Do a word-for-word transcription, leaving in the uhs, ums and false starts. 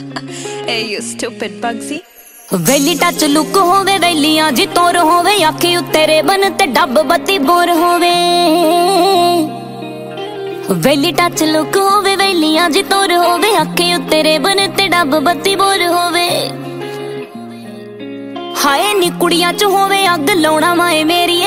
Hey, you stupid Bugsy. वेली touch look होवे वेलियां जी तोर होवे आखी उत्ते रेबन ते डब बत्ती बोर होवे। वेली टच लुक होवे वेलियां जी तोर होवे आखी उत्ते रेबन ते डब बत्ती बोर होवे। हाय नी कुड़ियां च होवे अग लाउणा माए मेरी